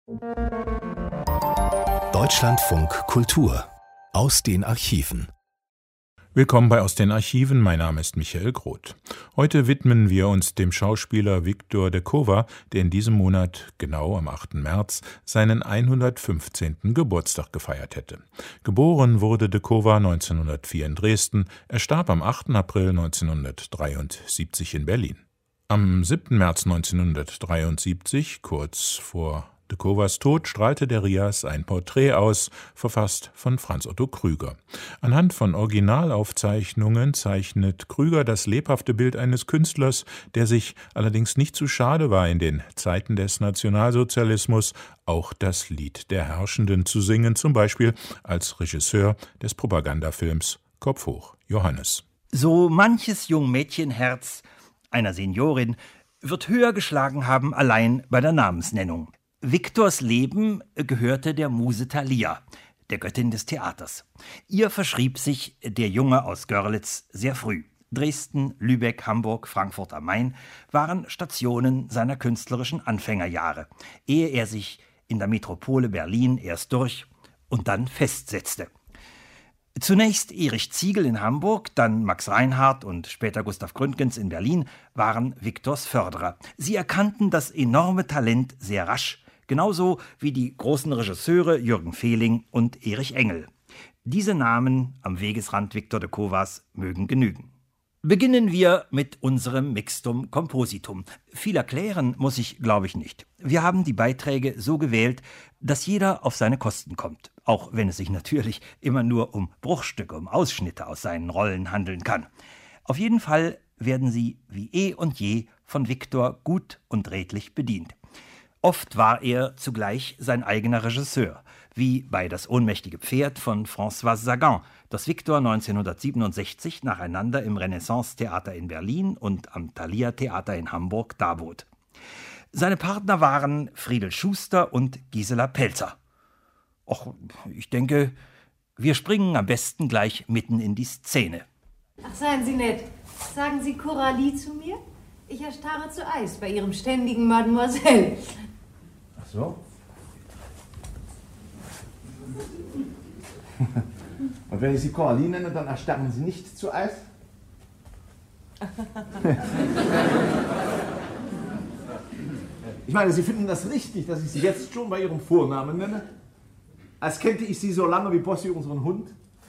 Deutschlandfunk Kultur aus den Archiven. Willkommen bei Aus den Archiven, mein Name ist Michael Groth. Heute widmen wir uns dem Schauspieler Victor de Kowa, der in diesem Monat, genau am 8. März, seinen 115. Geburtstag gefeiert hätte. Geboren wurde de Kowa 1904 in Dresden, er starb am 8. April 1973 in Berlin. Am 7. März 1973, kurz vor de Kowas Tod, strahlte der RIAS ein Porträt aus, verfasst von Franz Otto Krüger. Anhand von Originalaufzeichnungen zeichnet Krüger das lebhafte Bild eines Künstlers, der sich allerdings nicht zu schade war, in den Zeiten des Nationalsozialismus auch das Lied der Herrschenden zu singen, zum Beispiel als Regisseur des Propagandafilms Kopf hoch, Johannes. So manches Jungmädchenherz einer Seniorin wird höher geschlagen haben, allein bei der Namensnennung. Victors Leben gehörte der Muse Thalia, der Göttin des Theaters. Ihr verschrieb sich der Junge aus Görlitz sehr früh. Dresden, Lübeck, Hamburg, Frankfurt am Main waren Stationen seiner künstlerischen Anfängerjahre, ehe er sich in der Metropole Berlin erst durch und dann festsetzte. Zunächst Erich Ziegel in Hamburg, dann Max Reinhardt und später Gustav Gründgens in Berlin waren Victors Förderer. Sie erkannten das enorme Talent sehr rasch, genauso wie die großen Regisseure Jürgen Fehling und Erich Engel. Diese Namen am Wegesrand Victor de Kowas mögen genügen. Beginnen wir mit unserem Mixtum Compositum. Viel erklären muss ich, glaube ich, nicht. Wir haben die Beiträge so gewählt, dass jeder auf seine Kosten kommt, auch wenn es sich natürlich immer nur um Bruchstücke, um Ausschnitte aus seinen Rollen handeln kann. Auf jeden Fall werden sie wie eh und je von Victor gut und redlich bedient. Oft war er zugleich sein eigener Regisseur, wie bei Das ohnmächtige Pferd von François Sagan, das Victor 1967 nacheinander im Renaissance-Theater in Berlin und am Thalia-Theater in Hamburg darbot. Seine Partner waren Friedel Schuster und Gisela Pelzer. Och, ich denke, wir springen am besten gleich mitten in die Szene. Ach, seien Sie nett. Sagen Sie Coralie zu mir? Ich erstarre zu Eis bei Ihrem ständigen Mademoiselle. Ach so? Und wenn ich Sie Coralie nenne, dann erstarren Sie nicht zu Eis? Ich meine, Sie finden das richtig, dass ich Sie jetzt schon bei Ihrem Vornamen nenne? Als kennte ich Sie so lange wie Bossi unseren Hund?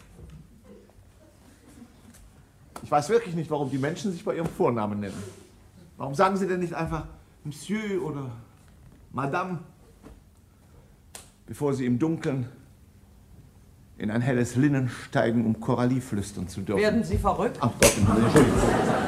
Ich weiß wirklich nicht, warum die Menschen sich bei ihrem Vornamen nennen. Warum sagen Sie denn nicht einfach Monsieur oder Madame, bevor Sie im Dunkeln in ein helles Linnen steigen, um Coralie flüstern zu dürfen? Werden Sie verrückt? Ach Gott, Entschuldigung.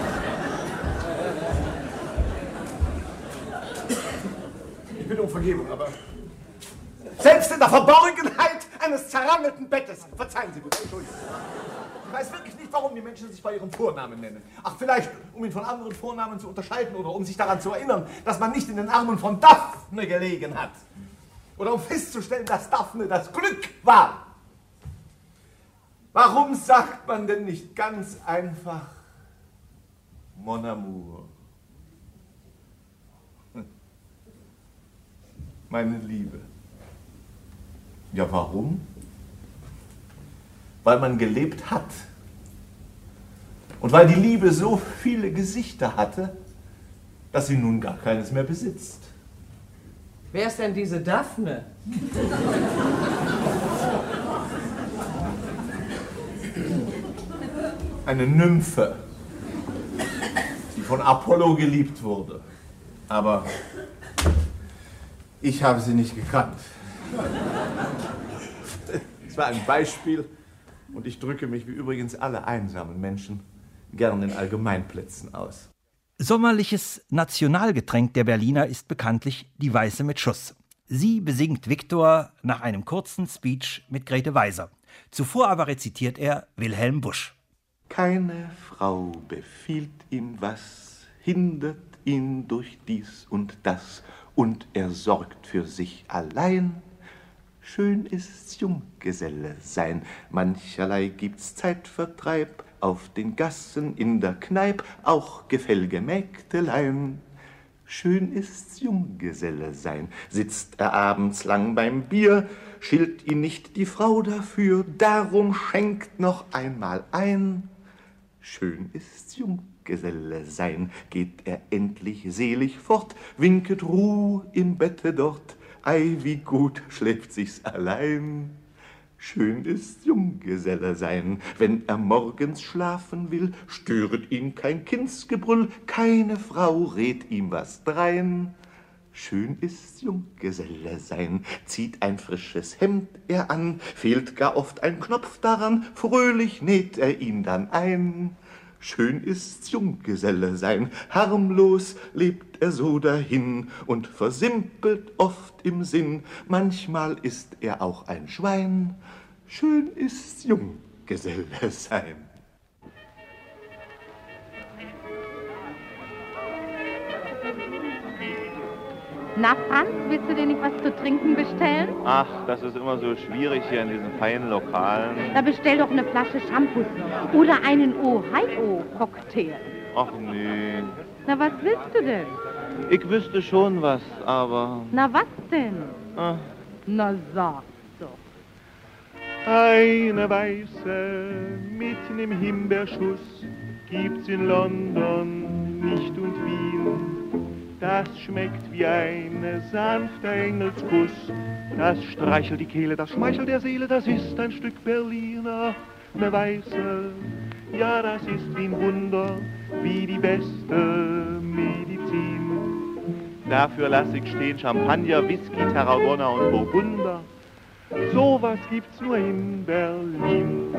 Ich bitte um Vergebung, aber selbst in der Verborgenheit eines zerrangelten Bettes, verzeihen Sie bitte, Entschuldigung. Ich weiß wirklich nicht, warum die Menschen sich bei ihrem Vornamen nennen. Ach, vielleicht, um ihn von anderen Vornamen zu unterscheiden oder um sich daran zu erinnern, dass man nicht in den Armen von Daphne gelegen hat. Oder um festzustellen, dass Daphne das Glück war. Warum sagt man denn nicht ganz einfach Mon amour? Meine Liebe. Ja, warum? Weil man gelebt hat. Und weil die Liebe so viele Gesichter hatte, dass sie nun gar keines mehr besitzt. Wer ist denn diese Daphne? Eine Nymphe, die von Apollo geliebt wurde. Aber ich habe sie nicht gekannt. Es war ein Beispiel. Und ich drücke mich, wie übrigens alle einsamen Menschen, gern in Allgemeinplätzen aus. Sommerliches Nationalgetränk der Berliner ist bekanntlich die Weiße mit Schuss. Sie besingt Victor nach einem kurzen Speech mit Grete Weiser. Zuvor aber rezitiert er Wilhelm Busch. Keine Frau befiehlt ihm was, hindert ihn durch dies und das, und er sorgt für sich allein. Schön ist's Junggeselle sein, mancherlei gibt's Zeitvertreib, auf den Gassen, in der Kneip, auch gefällige Mägdelein. Schön ist's Junggeselle sein, sitzt er abends lang beim Bier, schilt ihn nicht die Frau dafür, darum schenkt noch einmal ein. Schön ist's Junggeselle sein, geht er endlich selig fort, winket Ruh im Bette dort, ei, wie gut schläft sich's allein. Schön ist's Junggeselle sein, wenn er morgens schlafen will, störet ihn kein Kindsgebrüll, keine Frau rät ihm was drein. Schön ist's Junggeselle sein, zieht ein frisches Hemd er an, fehlt gar oft ein Knopf daran, fröhlich näht er ihn dann ein. Schön ist's Junggeselle sein, harmlos lebt er so dahin und versimpelt oft im Sinn, manchmal ist er auch ein Schwein. Schön ist's Junggeselle sein. Na, Franz, willst du dir nicht was zu trinken bestellen? Ach, das ist immer so schwierig hier in diesen feinen Lokalen. Da bestell doch eine Flasche Shampoos oder einen Ohio-Cocktail. Ach nee. Na, was willst du denn? Ich wüsste schon was, aber... Na, was denn? Ach. Na, sag doch. Eine Weiße mit nem Himbeerschuss gibt's in London nicht und Wien. Das schmeckt wie ein sanfter Engelskuss. Das streichelt die Kehle, das schmeichelt der Seele, das ist ein Stück Berliner. Ne Weiße, ja, das ist wie ein Wunder, wie die beste Medizin. Dafür lass ich stehen Champagner, Whisky, Tarragona und Burgunder. Sowas gibt's nur in Berlin.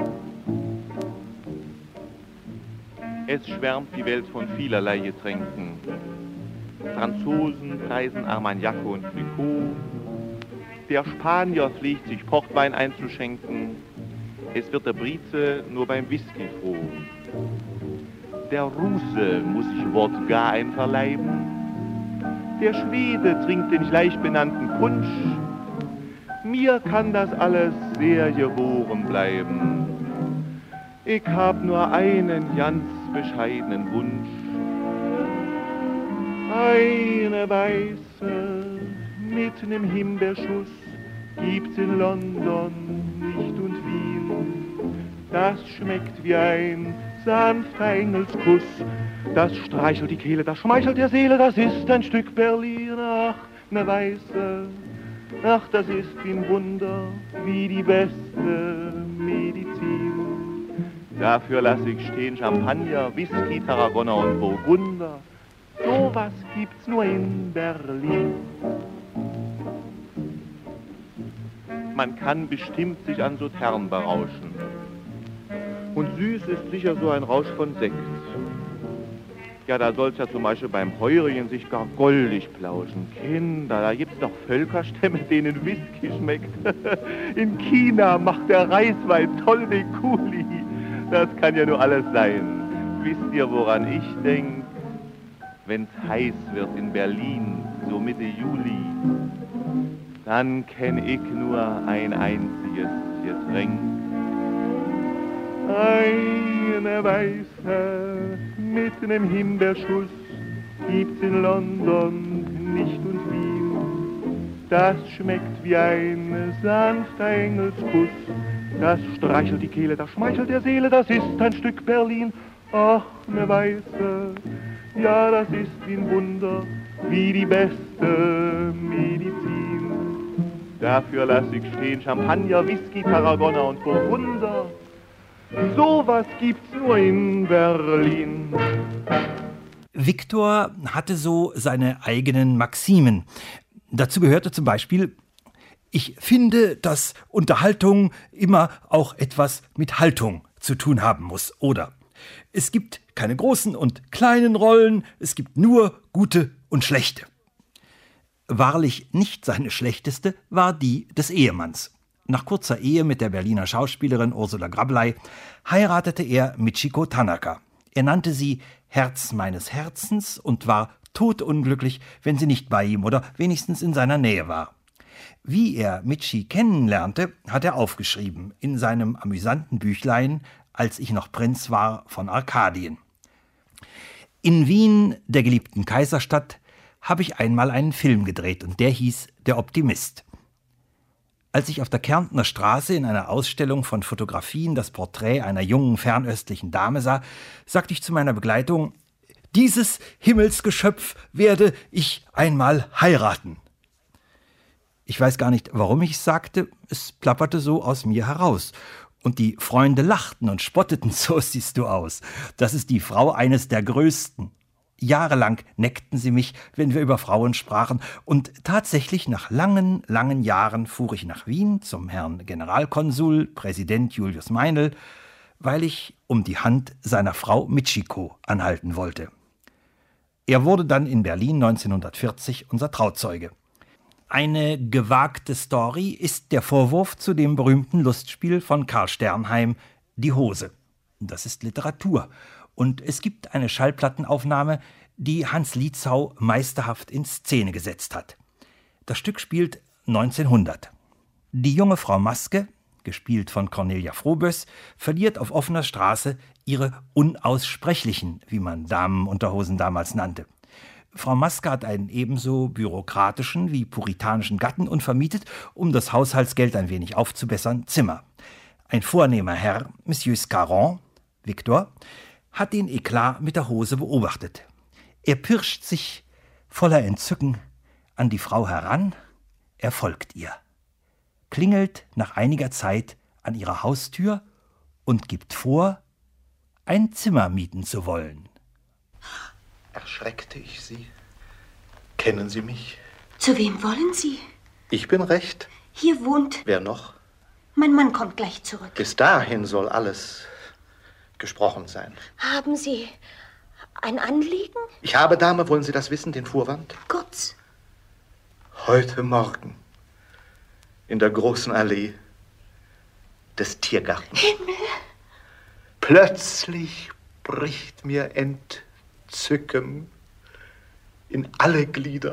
Es schwärmt die Welt von vielerlei Getränken. Franzosen preisen Armagnac und Clicquot. Der Spanier pflegt sich Portwein einzuschenken. Es wird der Brite nur beim Whisky froh. Der Russe muss sich Wodka einverleiben. Der Schwede trinkt den gleich benannten Punsch. Mir kann das alles sehr gewohren bleiben. Ich hab nur einen ganz bescheidenen Wunsch. Eine Weiße mit nem Himbeerschuss gibt's in London nicht und Wien. Das schmeckt wie ein sanfter Engelskuss. Das streichelt die Kehle, das schmeichelt der Seele, das ist ein Stück Berlin. Ach, ne Weiße, ach, das ist wie ein Wunder, wie die beste Medizin. Dafür lass ich stehen Champagner, Whisky, Tarragona und Burgunder. Sowas gibt's nur in Berlin. Man kann bestimmt sich an Sautern berauschen. Und süß ist sicher so ein Rausch von Sekt. Ja, da soll's ja zum Beispiel beim Heurigen sich gar goldig plauschen. Kinder, da gibt's doch Völkerstämme, denen Whisky schmeckt. In China macht der Reiswein toll den Kuli. Das kann ja nur alles sein. Wisst ihr, woran ich denk? Wenn's heiß wird in Berlin, so Mitte Juli, dann kenn ich nur ein einziges Getränk. Eine Weiße mit nem Himbeerschuss gibt's in London nicht und Wien. Das schmeckt wie ein sanfter Engelskuss. Das streichelt die Kehle, das schmeichelt der Seele, das ist ein Stück Berlin. Ach, ne Weiße, ja, das ist wie ein Wunder, wie die beste Medizin. Dafür lass ich stehen Champagner, Whisky, Tarragona und Burgunder. Sowas gibt's nur in Berlin. Viktor hatte so seine eigenen Maximen. Dazu gehörte zum Beispiel: Ich finde, dass Unterhaltung immer auch etwas mit Haltung zu tun haben muss. Oder: Es gibt keine großen und kleinen Rollen, es gibt nur gute und schlechte. Wahrlich nicht seine schlechteste war die des Ehemanns. Nach kurzer Ehe mit der Berliner Schauspielerin Ursula Grabley heiratete er Michiko Tanaka. Er nannte sie Herz meines Herzens und war todunglücklich, wenn sie nicht bei ihm oder wenigstens in seiner Nähe war. Wie er Michi kennenlernte, hat er aufgeschrieben in seinem amüsanten Büchlein Als ich noch Prinz war von Arkadien. In Wien, der geliebten Kaiserstadt, habe ich einmal einen Film gedreht und der hieß Der Optimist. Als ich auf der Kärntner Straße in einer Ausstellung von Fotografien das Porträt einer jungen fernöstlichen Dame sah, sagte ich zu meiner Begleitung: Dieses Himmelsgeschöpf werde ich einmal heiraten. Ich weiß gar nicht, warum ich es sagte, es plapperte so aus mir heraus. Und die Freunde lachten und spotteten: So siehst du aus. Das ist die Frau eines der Größten. Jahrelang neckten sie mich, wenn wir über Frauen sprachen, und tatsächlich nach langen, langen Jahren fuhr ich nach Wien zum Herrn Generalkonsul, Präsident Julius Meinl, weil ich um die Hand seiner Frau Michiko anhalten wollte. Er wurde dann in Berlin 1940 unser Trauzeuge. Eine gewagte Story ist der Vorwurf zu dem berühmten Lustspiel von Karl Sternheim, Die Hose. Das ist Literatur. Und es gibt eine Schallplattenaufnahme, die Hans Lietzau meisterhaft in Szene gesetzt hat. Das Stück spielt 1900. Die junge Frau Maske, gespielt von Cornelia Froboess, verliert auf offener Straße ihre Unaussprechlichen, wie man Damenunterhosen damals nannte. Frau Maske hat einen ebenso bürokratischen wie puritanischen Gatten und vermietet, um das Haushaltsgeld ein wenig aufzubessern, Zimmer. Ein vornehmer Herr, Monsieur Scarron, Victor, hat den Eklat mit der Hose beobachtet. Er pirscht sich voller Entzücken an die Frau heran, er folgt ihr, klingelt nach einiger Zeit an ihrer Haustür und gibt vor, ein Zimmer mieten zu wollen. Erschreckte ich Sie? Kennen Sie mich? Zu wem wollen Sie? Ich bin recht. Hier wohnt... Wer noch? Mein Mann kommt gleich zurück. Bis dahin soll alles gesprochen sein. Haben Sie ein Anliegen? Ich habe, Dame, wollen Sie das wissen, den Vorwand? Kurz. Heute Morgen in der großen Allee des Tiergartens. Himmel! Plötzlich bricht mir Entzücken in alle Glieder.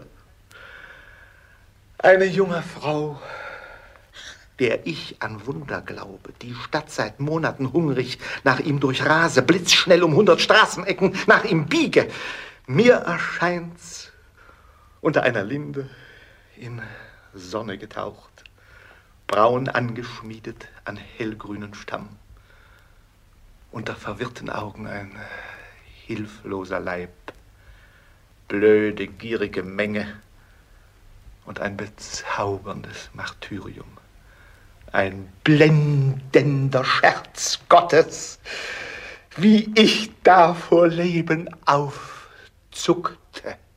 Eine junge Frau, der ich an Wunder glaube, die Stadt seit Monaten hungrig nach ihm durchrase, blitzschnell um 100 Straßenecken nach ihm biege. Mir erscheint's unter einer Linde in Sonne getaucht, braun angeschmiedet an hellgrünen Stamm. Unter verwirrten Augen ein hilfloser Leib, blöde, gierige Menge und ein bezauberndes Martyrium. Ein blendender Scherz Gottes, wie ich da vor Leben aufzuckte.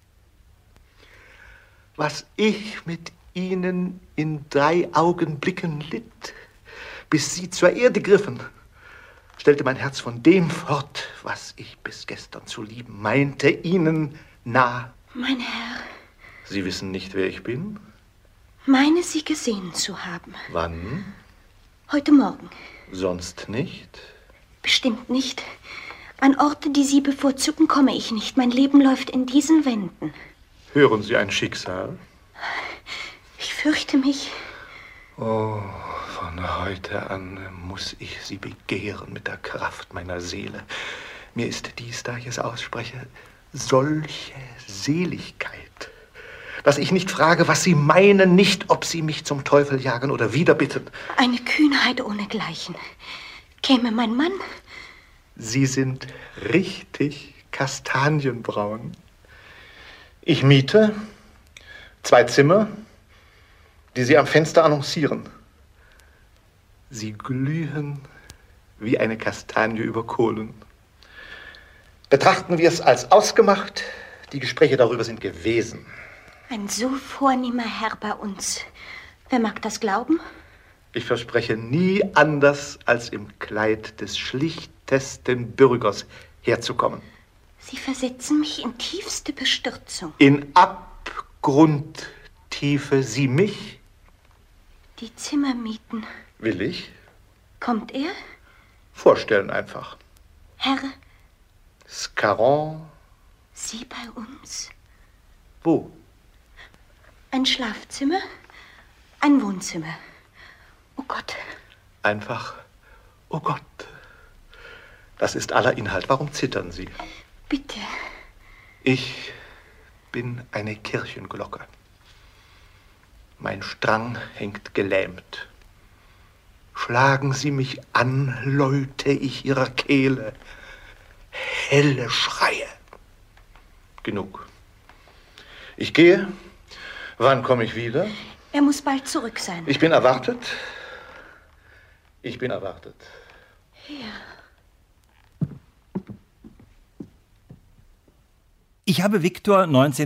Was ich mit ihnen in 3 Augenblicken litt, bis sie zur Erde griffen, stellte mein Herz von dem fort, was ich bis gestern zu lieben meinte, ihnen nah. Mein Herr. Sie wissen nicht, wer ich bin? Meine Sie gesehen zu haben. Wann? Heute Morgen. Sonst nicht? Bestimmt nicht. An Orte, die Sie bevorzugen, komme ich nicht. Mein Leben läuft in diesen Wänden. Hören Sie ein Schicksal? Ich fürchte mich. Oh, von heute an muss ich Sie begehren mit der Kraft meiner Seele. Mir ist dies, da ich es ausspreche, solche Seligkeit, dass ich nicht frage, was Sie meinen, nicht, ob Sie mich zum Teufel jagen oder wiederbitten. Eine Kühnheit ohnegleichen. Käme mein Mann? Sie sind richtig kastanienbraun. Ich miete 2 Zimmer, die Sie am Fenster annoncieren. Sie glühen wie eine Kastanie über Kohlen. Betrachten wir es als ausgemacht. Die Gespräche darüber sind gewesen. Ein so vornehmer Herr bei uns. Wer mag das glauben? Ich verspreche nie anders, als im Kleid des schlichtesten Bürgers herzukommen. Sie versetzen mich in tiefste Bestürzung. In Abgrundtiefe Sie mich? Die Zimmer mieten. Will ich? Kommt er? Vorstellen einfach. Herr? Scarron. Sie bei uns? Wo? Ein Schlafzimmer, ein Wohnzimmer. Oh Gott. Einfach, oh Gott. Das ist aller Inhalt. Warum zittern Sie? Bitte. Ich bin eine Kirchenglocke. Mein Strang hängt gelähmt. Schlagen Sie mich an, läute ich Ihrer Kehle helle Schreie. Genug. Ich gehe. Wann komme ich wieder? Er muss bald zurück sein. Ich bin erwartet. Ich bin erwartet. Ja. Ich habe Viktor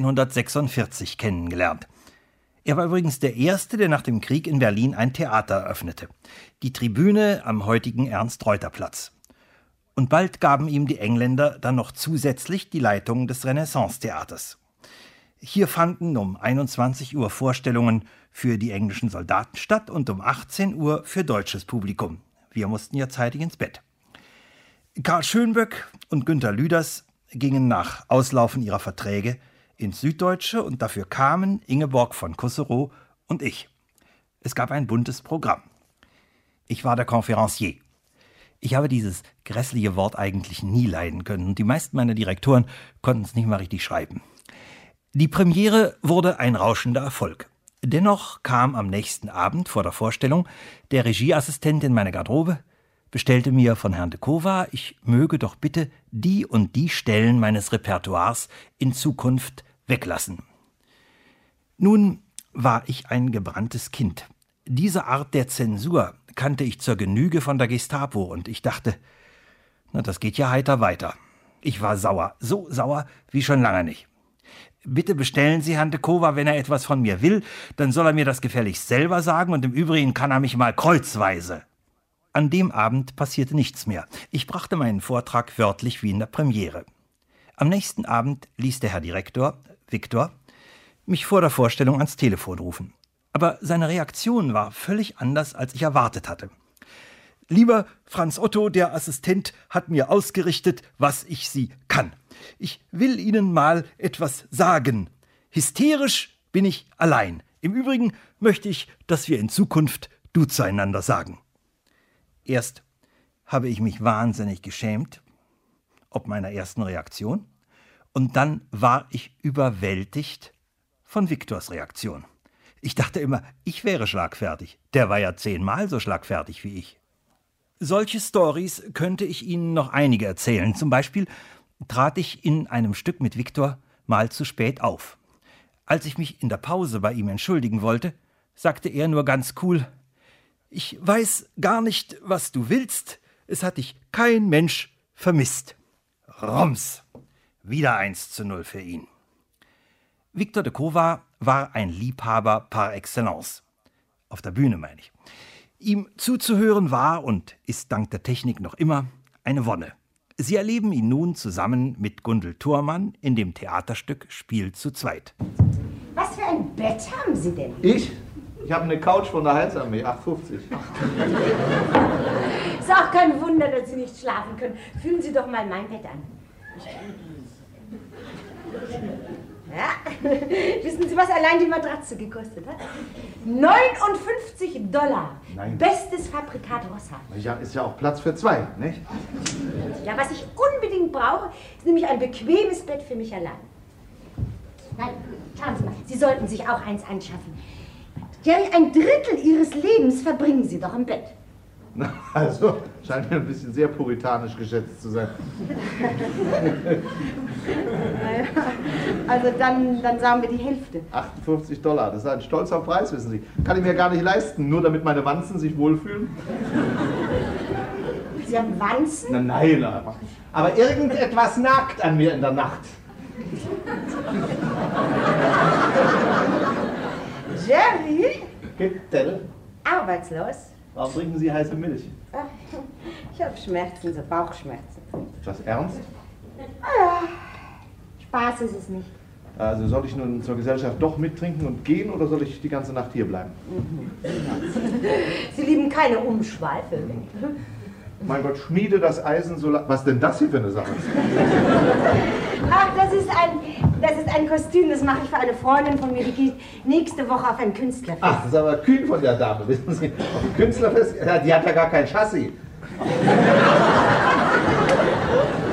1946 kennengelernt. Er war übrigens der Erste, der nach dem Krieg in Berlin ein Theater eröffnete. Die Tribüne am heutigen Ernst-Reuter-Platz. Und bald gaben ihm die Engländer dann noch zusätzlich die Leitung des Renaissance-Theaters. Hier fanden um 21 Uhr Vorstellungen für die englischen Soldaten statt und um 18 Uhr für deutsches Publikum. Wir mussten ja zeitig ins Bett. Karl Schönböck und Günter Lüders gingen nach Auslaufen ihrer Verträge ins Süddeutsche und dafür kamen Ingeborg von Kusserow und ich. Es gab ein buntes Programm. Ich war der Conférencier. Ich habe dieses grässliche Wort eigentlich nie leiden können und die meisten meiner Direktoren konnten es nicht mal richtig schreiben. Die Premiere wurde ein rauschender Erfolg. Dennoch kam am nächsten Abend vor der Vorstellung der Regieassistent in meine Garderobe, bestellte mir von Herrn de Kowa, ich möge doch bitte die und die Stellen meines Repertoires in Zukunft weglassen. Nun war ich ein gebranntes Kind. Diese Art der Zensur kannte ich zur Genüge von der Gestapo und ich dachte, na, das geht ja heiter weiter. Ich war sauer, so sauer wie schon lange nicht. Bitte bestellen Sie Herrn de Kowa, wenn er etwas von mir will, dann soll er mir das gefälligst selber sagen und im Übrigen kann er mich mal kreuzweise. An dem Abend passierte nichts mehr. Ich brachte meinen Vortrag wörtlich wie in der Premiere. Am nächsten Abend ließ der Herr Direktor, Viktor, mich vor der Vorstellung ans Telefon rufen. Aber seine Reaktion war völlig anders, als ich erwartet hatte. Lieber Franz Otto, der Assistent, hat mir ausgerichtet, was ich Sie kann. Ich will Ihnen mal etwas sagen. Hysterisch bin ich allein. Im Übrigen möchte ich, dass wir in Zukunft du zueinander sagen. Erst habe ich mich wahnsinnig geschämt, ob meiner ersten Reaktion, und dann war ich überwältigt von Viktors Reaktion. Ich dachte immer, ich wäre schlagfertig. Der war ja 10-mal so schlagfertig wie ich. Solche Storys könnte ich Ihnen noch einige erzählen. Zum Beispiel trat ich in einem Stück mit Viktor mal zu spät auf. Als ich mich in der Pause bei ihm entschuldigen wollte, sagte er nur ganz cool: Ich weiß gar nicht, was du willst. Es hat dich kein Mensch vermisst. Rums. Wieder 1:0 für ihn. Viktor de Kowa war ein Liebhaber par excellence. Auf der Bühne, meine ich. Ihm zuzuhören war und ist dank der Technik noch immer eine Wonne. Sie erleben ihn nun zusammen mit Gundel Thormann in dem Theaterstück Spiel zu zweit. Was für ein Bett haben Sie denn? Ich habe eine Couch von der Heilsarmee, 8,50. Ist auch kein Wunder, dass Sie nicht schlafen können. Fühlen Sie doch mal mein Bett an. Ja. Wissen Sie, was allein die Matratze gekostet hat? $59. Nein. Bestes Fabrikat Rossa. Ja, ist ja auch Platz für 2, nicht? Ja, was ich unbedingt brauche, ist nämlich ein bequemes Bett für mich allein. Nein, schauen Sie mal, Sie sollten sich auch eins anschaffen. Jerry, ein Drittel Ihres Lebens verbringen Sie doch im Bett. Na, also, scheint mir ein bisschen sehr puritanisch geschätzt zu sein. Also dann sagen wir die Hälfte. $58, das ist ein stolzer Preis, wissen Sie. Kann ich mir gar nicht leisten, nur damit meine Wanzen sich wohlfühlen. Sie haben Wanzen? Na, nein, aber irgendetwas nagt an mir in der Nacht. Jerry? Bitte? Arbeitslos? Warum trinken Sie heiße Milch? Ach, ich habe Schmerzen, so Bauchschmerzen. Ist das ernst? Ja, Spaß ist es nicht. Also soll ich nun zur Gesellschaft doch mittrinken und gehen oder soll ich die ganze Nacht hier bleiben? Sie lieben keine Umschweife. Mein Gott, schmiede das Eisen so lang. Was denn das hier für eine Sache? Ach, das ist ein Kostüm, das mache ich für eine Freundin von mir, die geht nächste Woche auf ein Künstlerfest. Ach, das ist aber kühn von der Dame, wissen Sie. Auf ein Künstlerfest, ja, die hat ja gar kein Chassis.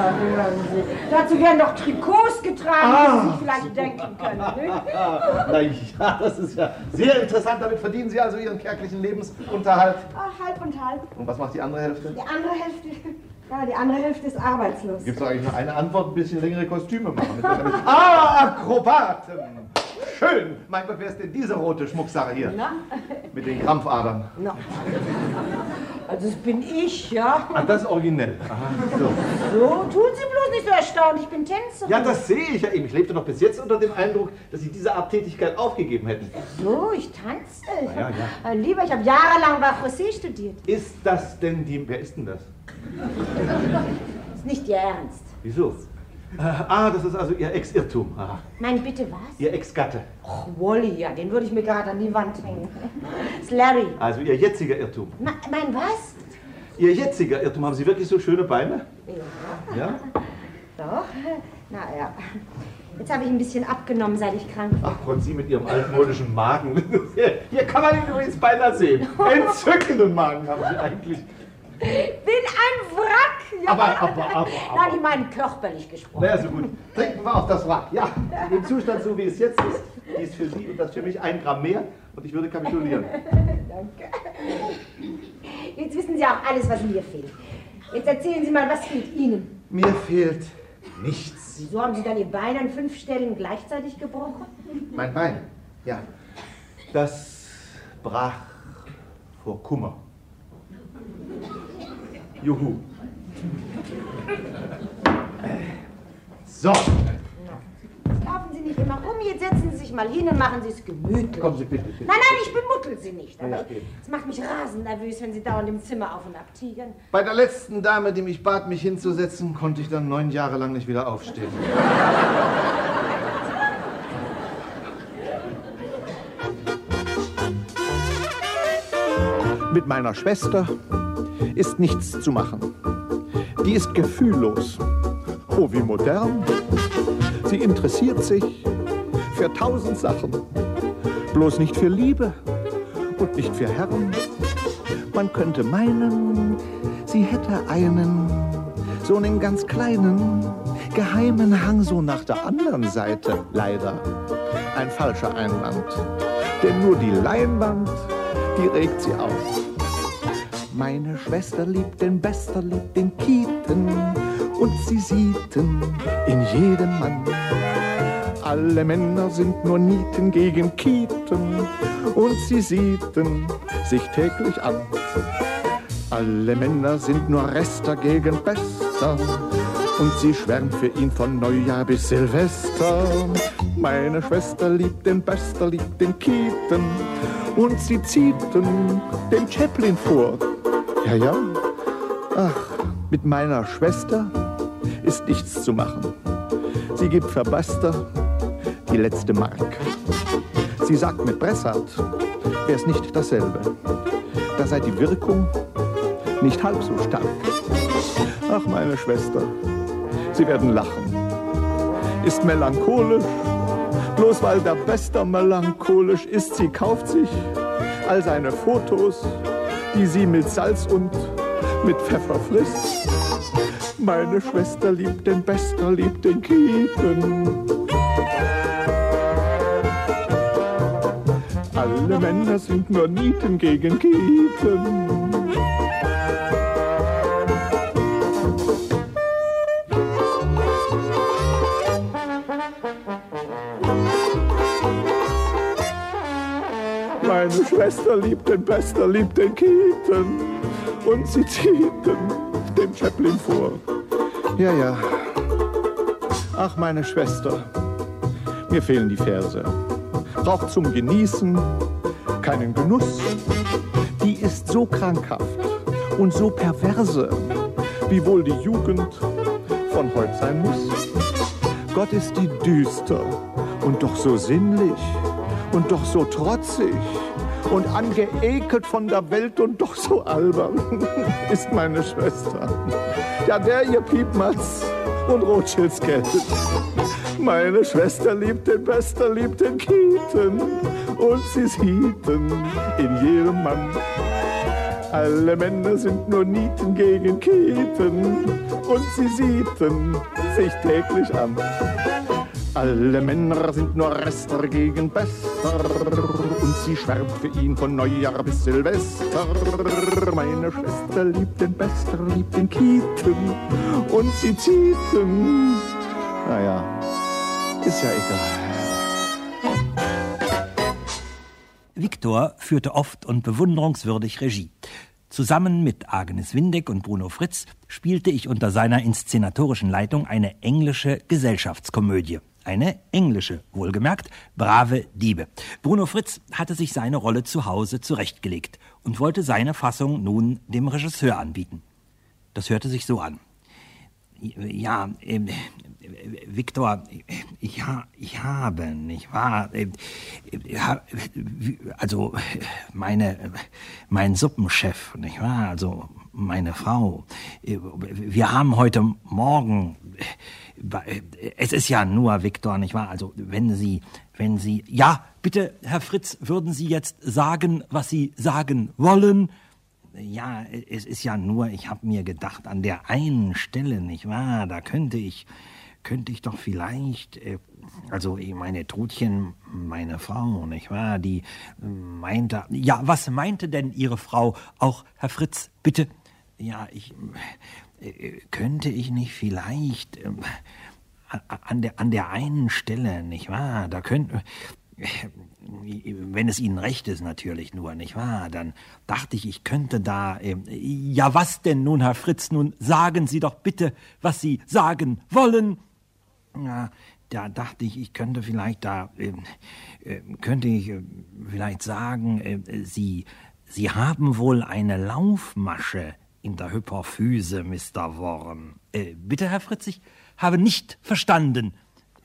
Na, hören Sie. Dazu werden doch Trikots getragen, die Sie vielleicht denken können. Na ja, das ist ja sehr interessant. Damit verdienen Sie also Ihren kärglichen Lebensunterhalt. Halb und halb. Und was macht die andere Hälfte? Die andere Hälfte ist arbeitslos. Gibt es eigentlich nur eine Antwort, ein bisschen längere Kostüme machen? Akrobaten! Schön! Mein Gott, wer ist denn diese rote Schmucksache hier? Na? Mit den Krampfadern. Na. Also das bin ich, ja. Ah, das ist originell. Aha, So, tun Sie bloß nicht so erstaunt, ich bin Tänzerin. Ja, das sehe ich ja eben. Ich lebte noch bis jetzt unter dem Eindruck, dass Sie diese Art Tätigkeit aufgegeben hätten. So, ich tanze. Ja. Lieber, ich habe jahrelang bei José studiert. Ist das denn die... Wer ist denn das? Ist nicht Ihr Ernst. Wieso? Das ist also Ihr Ex-Irrtum. Aha. Mein bitte was? Ihr Ex-Gatte. Och, Wally, ja, den würde ich mir gerade an die Wand hängen. Das ist Larry. Also Ihr jetziger Irrtum. Mein was? Ihr jetziger Irrtum. Haben Sie wirklich so schöne Beine? Ja? Doch. Naja. Jetzt habe ich ein bisschen abgenommen, seit ich krank war. Ach, und Sie mit Ihrem altmodischen Magen. Hier kann man ihn übrigens beinahe sehen. Entzückenden Magen haben Sie eigentlich. Bin ein Wrack! Ja. Aber. Nein, ich meine körperlich gesprochen. Na ja, so gut. Trinken wir auf das Wrack. Ja, in dem Zustand, so wie es jetzt ist, die ist für Sie und das für mich 1 Gramm mehr und ich würde kapitulieren. Danke. Jetzt wissen Sie auch alles, was mir fehlt. Jetzt erzählen Sie mal, was fehlt Ihnen? Mir fehlt nichts. Wieso haben Sie dann Ihr Bein an 5 Stellen gleichzeitig gebrochen? Mein Bein? Ja. Das brach vor Kummer. Juhu. So. Laufen Sie nicht immer rum, jetzt setzen Sie sich mal hin und machen Sie es gemütlich. Kommen Sie bitte. Nein, ich bemuttel Sie nicht. Aber es macht mich rasend nervös, wenn Sie dauernd im Zimmer auf und ab tigern. Bei der letzten Dame, die mich bat, mich hinzusetzen, konnte ich dann 9 Jahre lang nicht wieder aufstehen. Mit meiner Schwester ist nichts zu machen. Die ist gefühllos. Oh, wie modern. Sie interessiert sich für 1000 Sachen. Bloß nicht für Liebe und nicht für Herren. Man könnte meinen, sie hätte so einen ganz kleinen, geheimen Hang so nach der anderen Seite. Leider ein falscher Einwand. Denn nur die Leinwand, die regt sie auf. Meine Schwester liebt den Bester, liebt den Kieten und sie sieht'n in jedem Mann. Alle Männer sind nur Nieten gegen Kieten und sie sieht'n sich täglich an. Alle Männer sind nur Rester gegen Bester und sie schwärmt für ihn von Neujahr bis Silvester. Meine Schwester liebt den Bester, liebt den Kieten und sie zieht'n den Chaplin vor. Ja. Ach, mit meiner Schwester ist nichts zu machen. Sie gibt für Buster die letzte Mark. Sie sagt mit Bressart, wär's nicht dasselbe. Da sei die Wirkung nicht halb so stark. Ach, meine Schwester, Sie werden lachen. Ist melancholisch, bloß weil der Bester melancholisch ist. Sie kauft sich all seine Fotos, die sie mit Salz und mit Pfeffer frisst. Meine Schwester liebt den Bester, liebt den Kieten. Alle Männer sind nur Nieten gegen Kieten. Meine Schwester liebt den Bester, liebt den Kieten und sie zieht den Chaplin vor. Ja. Ach, meine Schwester, mir fehlen die Verse. Braucht zum Genießen keinen Genuss. Die ist so krankhaft und so perverse, wie wohl die Jugend von heut sein muss. Gott ist die düster und doch so sinnlich und doch so trotzig und angeekelt von der Welt und doch so albern ist meine Schwester. Ja, der ihr Piepmatz und Rothschilds Geld. Meine Schwester liebt den Bester, liebt den Kieten und sie sieht'n in jedem Mann. Alle Männer sind nur Nieten gegen Kieten und sie sieten sich täglich an. Alle Männer sind nur Rester gegen Bester und sie schwärmt für ihn von Neujahr bis Silvester. Meine Schwester liebt den Bester, liebt den Kieten und sie zieten. Naja, ist ja egal. Viktor führte oft und bewunderungswürdig Regie. Zusammen mit Agnes Windeck und Bruno Fritz spielte ich unter seiner inszenatorischen Leitung eine englische Gesellschaftskomödie. Eine englische, wohlgemerkt, Brave Diebe. Bruno Fritz hatte sich seine Rolle zu Hause zurechtgelegt und wollte seine Fassung nun dem Regisseur anbieten. Das hörte sich so an. Ja, Viktor, ich habe, nicht wahr? Also, mein Suppenchef, nicht wahr? Also, meine Frau. Wir haben heute Morgen, es ist ja nur, Viktor, nicht wahr? Also, wenn Sie, ja, bitte, Herr Fritz, würden Sie jetzt sagen, was Sie sagen wollen? Ja, es ist ja nur, ich habe mir gedacht, an der einen Stelle, nicht wahr, da könnte ich doch vielleicht, also meine Trudchen, meine Frau, nicht wahr, die meinte, ja, was meinte denn Ihre Frau auch, Herr Fritz, bitte? Ja, könnte ich nicht vielleicht an der einen Stelle, nicht wahr, da könnte... Wenn es Ihnen recht ist, natürlich nur, nicht wahr? Dann dachte ich könnte da... ja, was denn nun, Herr Fritz? Nun sagen Sie doch bitte, was Sie sagen wollen. Ja, da dachte ich könnte vielleicht vielleicht sagen, Sie haben wohl eine Laufmasche in der Hypophyse, Mr. Warren. Bitte, Herr Fritz, ich habe nicht verstanden.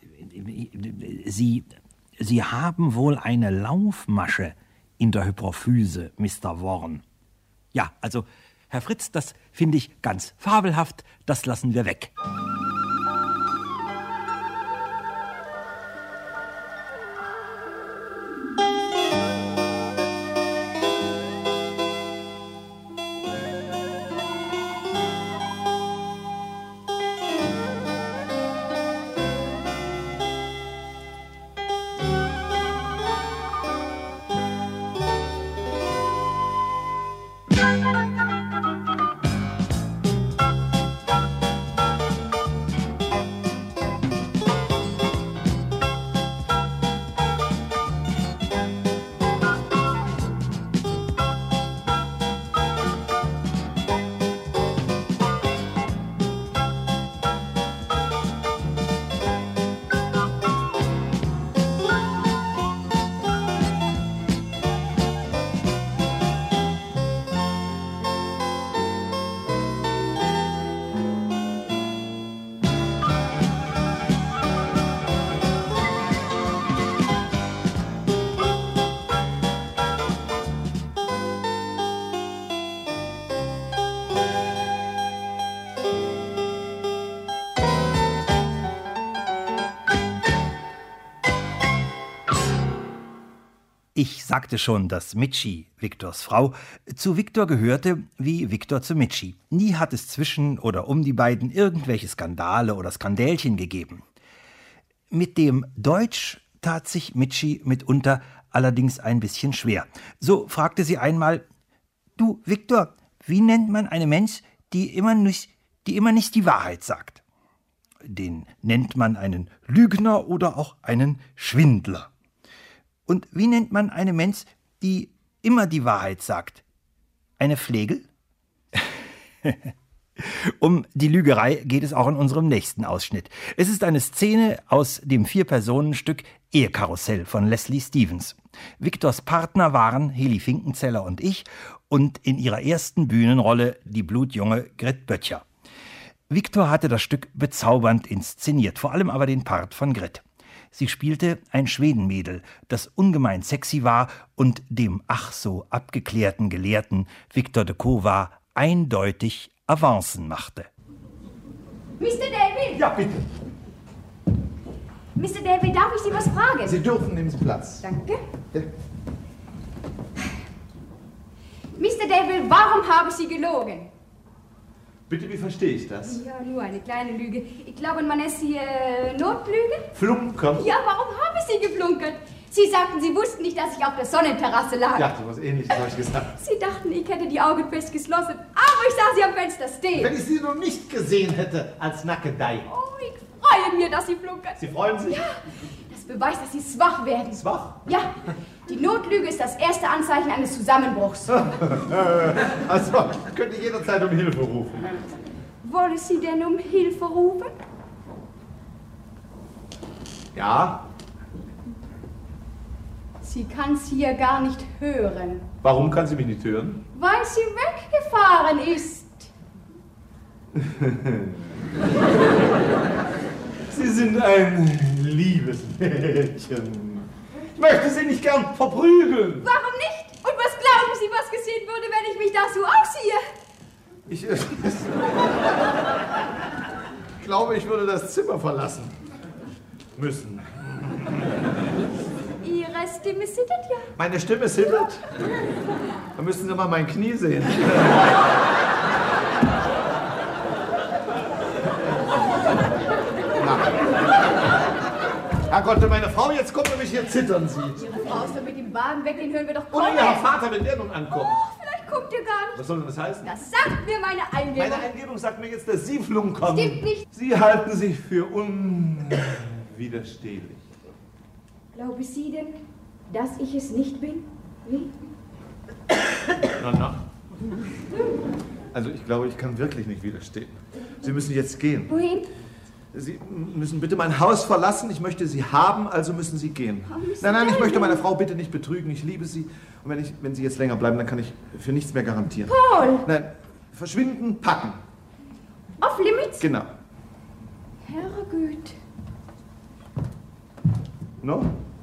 Sie haben wohl eine Laufmasche in der Hypophyse, Mr. Warren. Ja, also, Herr Fritz, das finde ich ganz fabelhaft, das lassen wir weg. Ich sagte schon, dass Mitschi, Viktors Frau, zu Viktor gehörte wie Viktor zu Mitschi. Nie hat es zwischen oder um die beiden irgendwelche Skandale oder Skandälchen gegeben. Mit dem Deutsch tat sich Mitschi mitunter allerdings ein bisschen schwer. So fragte sie einmal: Du, Viktor, wie nennt man einen Mensch, die immer nicht die Wahrheit sagt? Den nennt man einen Lügner oder auch einen Schwindler. Und wie nennt man einen Mensch, die immer die Wahrheit sagt? Eine Flegel? Um die Lügerei geht es auch in unserem nächsten Ausschnitt. Es ist eine Szene aus dem 4-Personen-Stück Ehekarussell von Leslie Stevens. Viktors Partner waren Heli Finkenzeller und ich und in ihrer ersten Bühnenrolle die blutjunge Grit Böttcher. Viktor hatte das Stück bezaubernd inszeniert, vor allem aber den Part von Grit. Sie spielte ein Schwedenmädel, das ungemein sexy war und dem ach so abgeklärten Gelehrten Viktor de Kowa eindeutig Avancen machte. Mr. David! Ja, bitte. Mr. David, darf ich Sie was fragen? Sie dürfen, nehmen Sie Platz. Danke. Ja. Mr. Devil, warum habe ich Sie gelogen? Bitte, wie verstehe ich das? Ja, nur eine kleine Lüge. Ich glaube, man nennt sie Notlüge. Flunkern? Ja, warum habe ich Sie geflunkert? Sie sagten, Sie wussten nicht, dass ich auf der Sonnenterrasse lag. Ja, so was Ähnliches habe ich gesagt. Sie dachten, ich hätte die Augen fest geschlossen, aber ich sah Sie am Fenster stehen. Wenn ich Sie noch nicht gesehen hätte als Nackedei. Oh, ich freue mich, dass Sie flunkern. Sie freuen sich? Ja, das beweist, dass Sie schwach werden. Schwach? Ja, die Notlüge ist das erste Anzeichen eines Zusammenbruchs. Also, ich könnte jederzeit um Hilfe rufen. Wollen Sie denn um Hilfe rufen? Ja. Sie kann es hier gar nicht hören. Warum kann sie mich nicht hören? Weil sie weggefahren ist. Sie sind ein liebes Mädchen. Ich möchte Sie nicht gern verprügeln. Warum nicht? Und was glauben Sie, was geschehen würde, wenn ich mich da so ausziehe? Ich glaube, ich würde das Zimmer verlassen müssen. Ihre Stimme zittert ja. Meine Stimme zittert? Da müssen Sie mal mein Knie sehen. Herrgott, meine Frau, jetzt kommt nämlich hier zittern Sie. Ihre Frau ist doch mit dem Wagen weg, den hören wir doch Oder kommen. Ihr Vater, wenn der nun ankommt. Oh, vielleicht kommt ihr gar nicht. Was soll denn das heißen? Das sagt mir meine Eingebung. Meine Eingebung sagt mir jetzt, dass Sie flunkern. Stimmt nicht. Sie halten sich für unwiderstehlich. Glauben Sie denn, dass ich es nicht bin? Wie? Na. Also ich glaube, ich kann wirklich nicht widerstehen. Sie müssen jetzt gehen. Wohin? Sie müssen bitte mein Haus verlassen. Ich möchte Sie haben, also müssen Sie gehen. Müssen Nein, ich Sie möchte denn? meine Frau bitte nicht betrügen. Ich liebe sie. Und wenn Sie jetzt länger bleiben, dann kann ich für nichts mehr garantieren. Paul! Nein, verschwinden, packen. Off limits? Genau. Herrgott. No?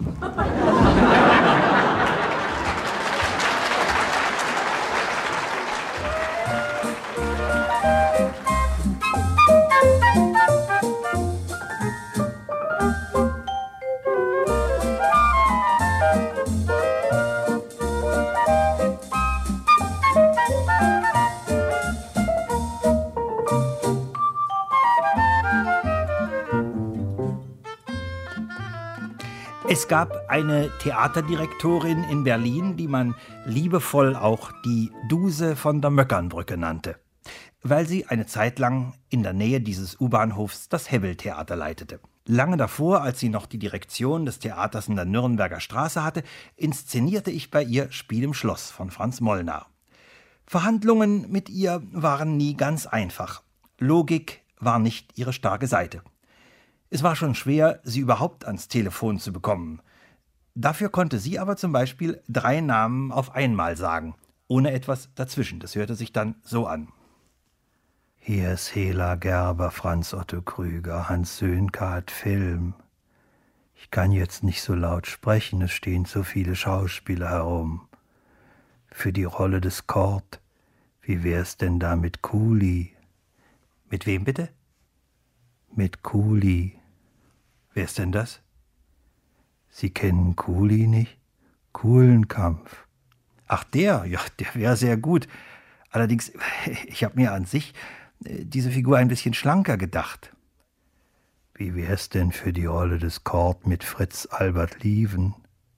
Es gab eine Theaterdirektorin in Berlin, die man liebevoll auch die Duse von der Möckernbrücke nannte, weil sie eine Zeit lang in der Nähe dieses U-Bahnhofs das Hebbel-Theater leitete. Lange davor, als sie noch die Direktion des Theaters in der Nürnberger Straße hatte, inszenierte ich bei ihr Spiel im Schloss von Franz Molnar. Verhandlungen mit ihr waren nie ganz einfach. Logik war nicht ihre starke Seite. Es war schon schwer, sie überhaupt ans Telefon zu bekommen. Dafür konnte sie aber zum Beispiel 3 Namen auf einmal sagen, ohne etwas dazwischen. Das hörte sich dann so an. Hier ist Hela Gerber, Franz Otto Krüger, Hans Söhnke Film. Ich kann jetzt nicht so laut sprechen, es stehen so viele Schauspieler herum. Für die Rolle des Kord, wie wär's denn da mit Kuli? Mit wem bitte? Mit Kuli. Wer ist denn das? Sie kennen Kuli nicht? Kulenkampf. Ach, der wäre sehr gut. Allerdings, ich habe mir an sich diese Figur ein bisschen schlanker gedacht. Wie wär's denn für die Rolle des Kord mit Fritz Albert Lieven?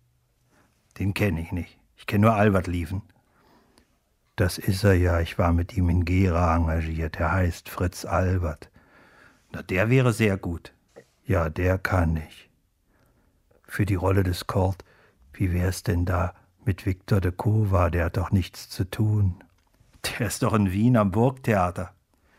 Den kenne ich nicht. Ich kenne nur Albert Lieven. Das ist er ja. Ich war mit ihm in Gera engagiert. Er heißt Fritz Albert. Na, der wäre sehr gut. Ja, der kann ich. Für die Rolle des Kord, wie wär's denn da mit Victor de Kova? Der hat doch nichts zu tun. Der ist doch in Wien am Burgtheater.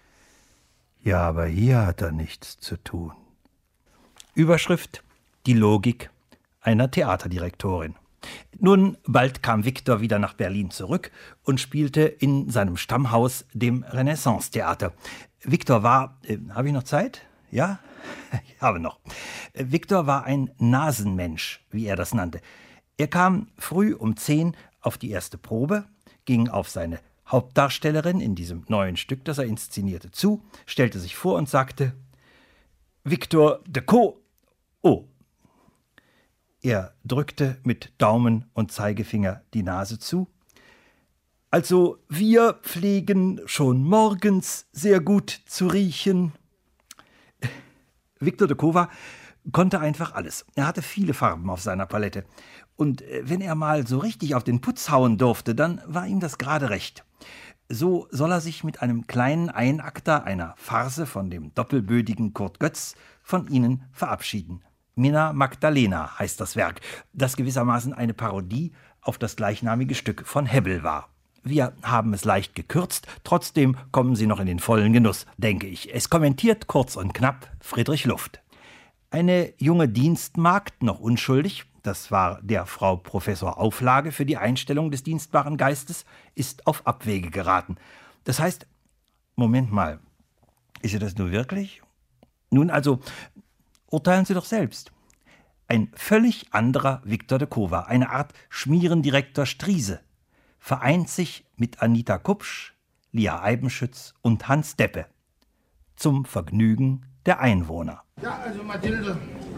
Ja, aber hier hat er nichts zu tun. Überschrift: Die Logik einer Theaterdirektorin. Nun, bald kam Victor wieder nach Berlin zurück und spielte in seinem Stammhaus, dem Renaissance-Theater. Victor war, habe ich noch Zeit? Ja? Ich habe noch. Victor war ein Nasenmensch, wie er das nannte. Er kam früh um 10 auf die erste Probe, ging auf seine Hauptdarstellerin in diesem neuen Stück, das er inszenierte, zu, stellte sich vor und sagte: Victor de Co. Oh. Er drückte mit Daumen und Zeigefinger die Nase zu. Also wir pflegen schon morgens sehr gut zu riechen. Victor de Kowa konnte einfach alles. Er hatte viele Farben auf seiner Palette. Und wenn er mal so richtig auf den Putz hauen durfte, dann war ihm das gerade recht. So soll er sich mit einem kleinen Einakter einer Farce von dem doppelbödigen Kurt Götz von ihnen verabschieden. Minna Magdalena heißt das Werk, das gewissermaßen eine Parodie auf das gleichnamige Stück von Hebbel war. Wir haben es leicht gekürzt, trotzdem kommen Sie noch in den vollen Genuss, denke ich. Es kommentiert kurz und knapp Friedrich Luft. Eine junge Dienstmagd, noch unschuldig, das war der Frau Professor Auflage für die Einstellung des dienstbaren Geistes, ist auf Abwege geraten. Das heißt, Moment mal, ist sie das nur wirklich? Nun also, urteilen Sie doch selbst. Ein völlig anderer Victor de Kowa, eine Art Schmierendirektor Striese, vereint sich mit Anita Kupsch, Lia Eibenschütz und Hans Deppe. Zum Vergnügen der Einwohner. Ja, also Mathilde,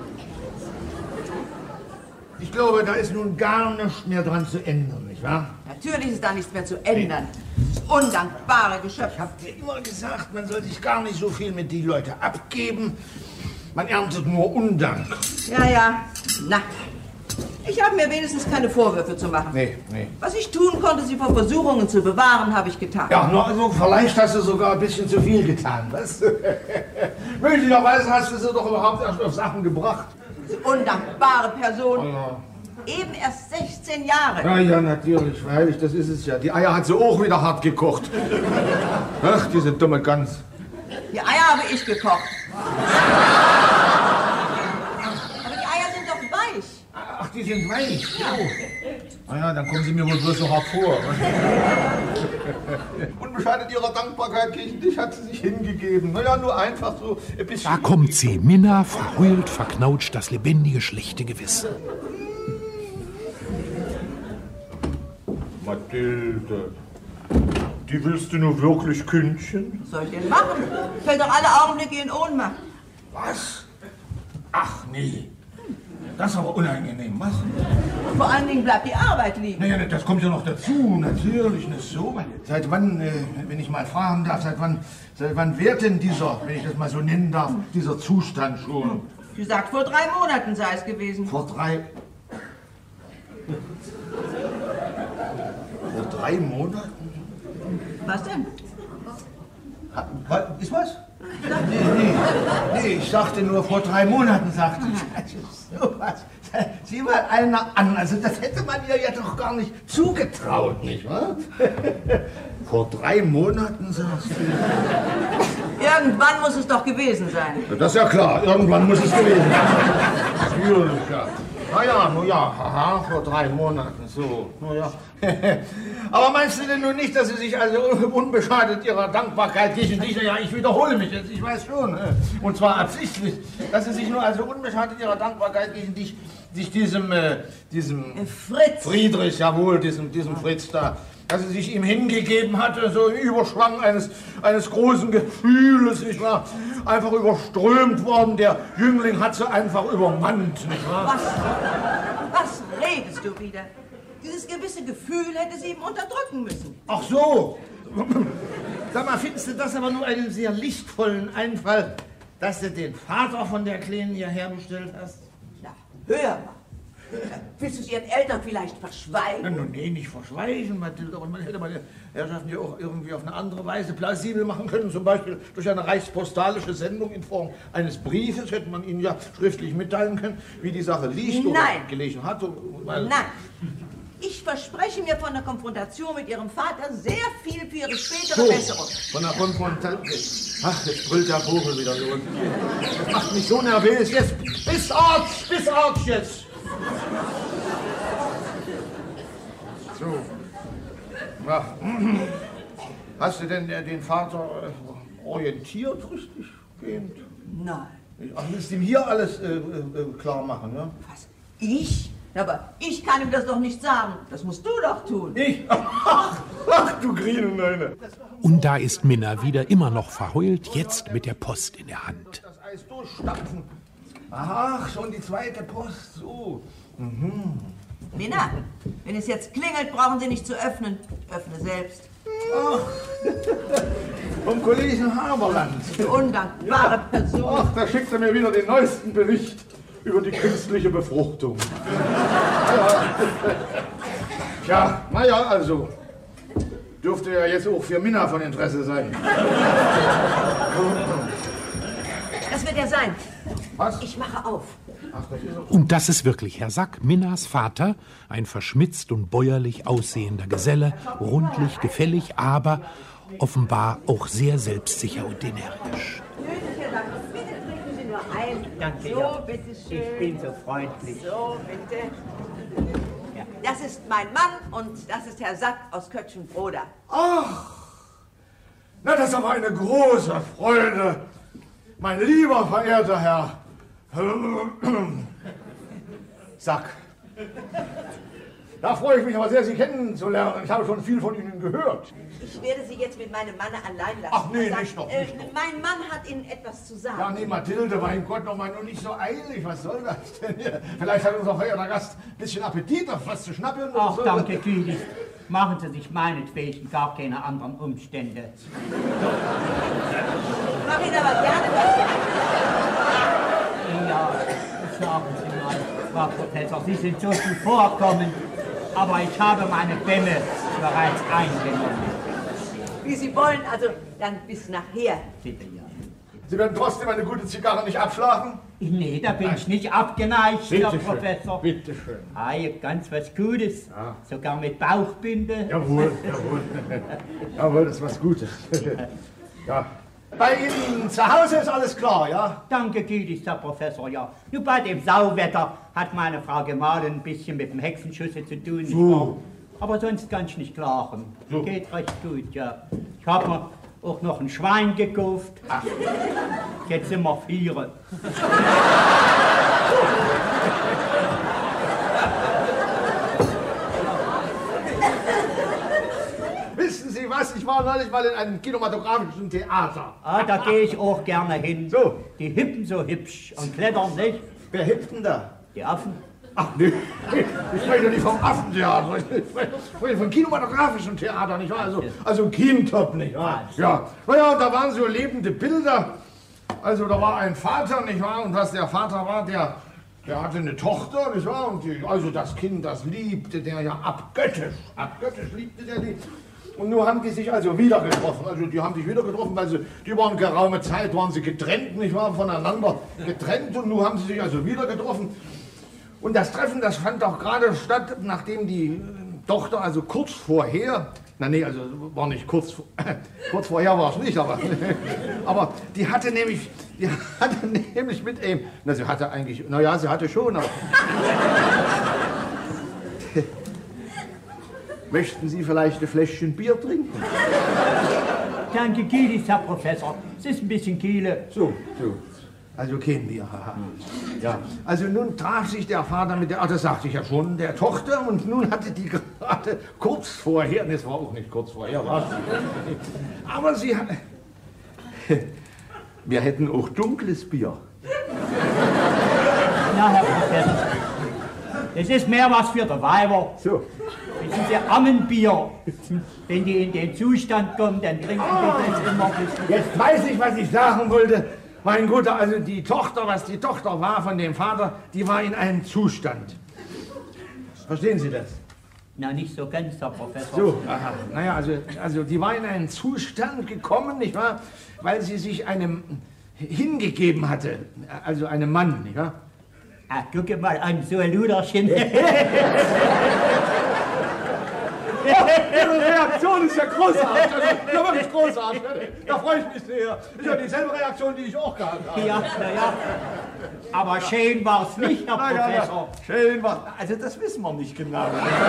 ich glaube, da ist nun gar nichts mehr dran zu ändern, nicht wahr? Natürlich ist da nichts mehr zu ändern. Das undankbare Geschöpf. Ich hab dir immer gesagt, man soll sich gar nicht so viel mit die Leute abgeben. Man erntet nur Undank. Ja, na. Ich habe mir wenigstens keine Vorwürfe zu machen. Nee. Was ich tun konnte, sie vor Versuchungen zu bewahren, habe ich getan. Ja, also vielleicht hast du sogar ein bisschen zu viel getan, was? Möglicherweise hast du sie doch überhaupt erst auf Sachen gebracht. Diese undankbare Person. Oh ja. Eben erst 16 Jahre. Ja, natürlich, freilich, das ist es ja. Die Eier hat sie auch wieder hart gekocht. Ach, diese dumme Gans. Die Eier habe ich gekocht. Aber die Eier sind doch weich. Ach, die sind weich. Ja. Naja, dann kommen sie mir wohl bloß noch hervor. Unbeschadet ihrer Dankbarkeit gegen dich hat sie sich hingegeben. Naja, nur einfach so ein bisschen... Da kommt sie, Minna, verheult, verknautscht das lebendige, schlichte Gewissen. Mathilde, die willst du nur wirklich kündchen? Was soll ich denn machen? Fällt doch alle Augenblicke in Ohnmacht. Was? Ach nee, das ist aber unangenehm, was? Und vor allen Dingen bleibt die Arbeit liegen. Naja, das kommt ja noch dazu, natürlich, nicht so. Seit wann, wenn ich mal fragen darf, seit wann währt denn dieser, wenn ich das mal so nennen darf, dieser Zustand schon? Sie sagt, vor 3 Monaten sei es gewesen. Vor 3 Monaten? Was denn? Ist was? Nee, ich sagte nur vor 3 Monaten, sagte ich. So was. Sieh mal einer an, also das hätte man ihr ja doch gar nicht zugetraut, nicht wahr? Vor 3 Monaten, sagst du? Irgendwann muss es doch gewesen sein. Das ist ja klar, irgendwann muss es gewesen sein. Natürlich, ja. Haha, vor 3 Monaten, so, Aber meinst du denn nun nicht, dass sie sich also unbeschadet ihrer Dankbarkeit gegen dich, naja, ich wiederhole mich jetzt, ich weiß schon, und zwar absichtlich, dass sie sich nur also unbeschadet ihrer Dankbarkeit gegen dich, sich diesem Fritz. Friedrich, jawohl, diesem Fritz da, dass sie sich ihm hingegeben hatte, so im Überschwang eines großen Gefühles, nicht wahr? Einfach überströmt worden, der Jüngling hat sie einfach übermannt, nicht wahr? Was redest du wieder? Dieses gewisse Gefühl hätte sie ihm unterdrücken müssen. Ach so. Sag mal, findest du das aber nur einen sehr lichtvollen Einfall, dass du den Vater von der Kleinen hierher bestellt hast? Na, hör mal. Willst du es ihren Eltern vielleicht verschweigen? Nee, nicht verschweigen, Mathilde. Aber man hätte meine Herrschaften ja auch irgendwie auf eine andere Weise plausibel machen können. Zum Beispiel durch eine reichspostalische Sendung in Form eines Briefes hätte man ihnen ja schriftlich mitteilen können, wie die Sache liegt oder gelegen hat. Nein. Ich verspreche mir von der Konfrontation mit Ihrem Vater sehr viel für Ihre spätere Besserung. Von der Konfrontation? Ach, jetzt brüllt der Vogel wieder so. Das macht mich so nervös. Jetzt, bis Arzt jetzt. So. Ja. Hast du denn den Vater orientiert, richtig gehend? Nein. Ach, willst du ihm hier alles klar machen, ne? Was? Ich? Aber ich kann ihm das doch nicht sagen. Das musst du doch tun. Ich? Ach du Grieneneune. Und da ist Minna wieder immer noch verheult, jetzt mit der Post in der Hand. Das Eis durchstapfen. Ach, schon die zweite Post, so. Minna, wenn es jetzt klingelt, brauchen Sie nicht zu öffnen. Öffne selbst. Ach, vom Kollegen Haberland. Die undankbare Person. Ach, da schickt er mir wieder den neuesten Bericht über die künstliche Befruchtung. Tja, naja, also. Dürfte ja jetzt auch für Minna von Interesse sein. Das wird er sein. Was? Ich mache auf. Ach, das ist auch... Und das ist wirklich Herr Sack, Minnas Vater, ein verschmitzt und bäuerlich aussehender Geselle, rundlich, gefällig, aber offenbar auch sehr selbstsicher und energisch. Bitte trinken Sie nur ein. Danke, so, ja. bitte schön. Ich bin so freundlich. So, bitte. Ja. Das ist mein Mann und das ist Herr Sack aus Kötschenbroda. Ach, na, das ist aber eine große Freude. Mein lieber, verehrter Herr Sack. Da freue ich mich aber sehr, Sie kennenzulernen. Ich habe schon viel von Ihnen gehört. Ich werde Sie jetzt mit meinem Mann allein lassen. Ach nee, Herr Sack, nicht noch. Mein Mann hat Ihnen etwas zu sagen. Ja, nee, Mathilde, mein Gott, noch mal nur nicht so eilig. Was soll das denn hier? Vielleicht hat unser verehrter Gast ein bisschen Appetit auf was zu schnappeln. Ach, so. danke, Gütig. Machen Sie sich meinetwegen gar keine anderen Umstände. Ich mache Ihnen aber gerne was. Ja, sagen Sie mal, Frau Professor, Sie sind so zuvorkommend, aber ich habe meine Bämme bereits eingenommen. Wie Sie wollen, also dann bis nachher. Bitte, ja. Sie werden trotzdem eine gute Zigarre nicht abschlagen? Nee, da bin ich nicht abgeneigt, Bitte Herr schön. Professor. Bitte schön. Ah, ihr habt ganz was Gutes. Ja. Sogar mit Bauchbinde. Jawohl, jawohl. Jawohl, das ist was Gutes. Ja. Bei Ihnen zu Hause ist alles klar, ja? Danke, gütigst Herr Professor, ja. Nur bei dem Sauwetter hat meine Frau Gemahlin ein bisschen mit dem Hexenschüsse zu tun. Nicht wahr? Aber sonst kann ich nicht klagen. So. Geht recht gut, ja. Ich habe mir auch noch ein Schwein gekauft. Ach. Jetzt sind wir 4. Wissen Sie was? Ich war neulich mal in einem kinematografischen Theater. Ah, da gehe ich auch gerne hin. So. Die hippen so hübsch und klettern nicht. Wer hippt denn da? Die Affen. Ach nee, ich spreche doch nicht vom Affentheater, ich spreche vom kinematografischen Theater, nicht wahr? Also Kintop, nicht wahr? Ja, naja, da waren so lebende Bilder. Also da war ein Vater, nicht wahr? Und was der Vater war, der hatte eine Tochter, nicht wahr? Und also das Kind, das liebte der ja abgöttisch liebte der die. Und nun haben die sich also wieder getroffen. Also die haben sich wieder getroffen, weil die waren geraume Zeit, waren sie getrennt, nicht wahr? Voneinander getrennt und nun haben sie sich also wieder getroffen. Und das Treffen, das fand auch gerade statt, nachdem die Tochter also kurz vorher, also war nicht kurz vorher war es nicht, aber die hatte nämlich mit ihm, sie hatte schon, aber möchten Sie vielleicht ein Fläschchen Bier trinken? Danke, Kielis, Herr Professor. Es ist ein bisschen Kiele. So. Also kein Bier, haha. Ja, also nun traf sich der Vater mit der, das sagte ich ja schon, der Tochter und nun hatte die gerade kurz vorher, das war auch nicht kurz vorher, war es, aber sie hat, wir hätten auch dunkles Bier. Na, Herr Professor, das ist mehr was für die Weiber. So. Das ist ja Ammenbier. Wenn die in den Zustand kommen, dann trinken die das immer ein bisschen. Jetzt weiß ich, was ich sagen wollte. Mein Guter, also die Tochter, was die Tochter war von dem Vater, die war in einem Zustand. Verstehen Sie das? Na, nicht so ganz, Herr Professor. So, aha. Naja, also die war in einen Zustand gekommen, nicht wahr? Weil sie sich einem hingegeben hatte, also einem Mann, nicht wahr? Ah, gucke mal an, so ein Luderchen. Ihre Reaktion ist ja großartig, also, ja wirklich großartig. Da freue ich mich sehr. Ist ja dieselbe Reaktion, die ich auch gehabt habe. Ja. Aber schön war es nicht, Herr Professor. Schön war es. Also das wissen wir nicht genau.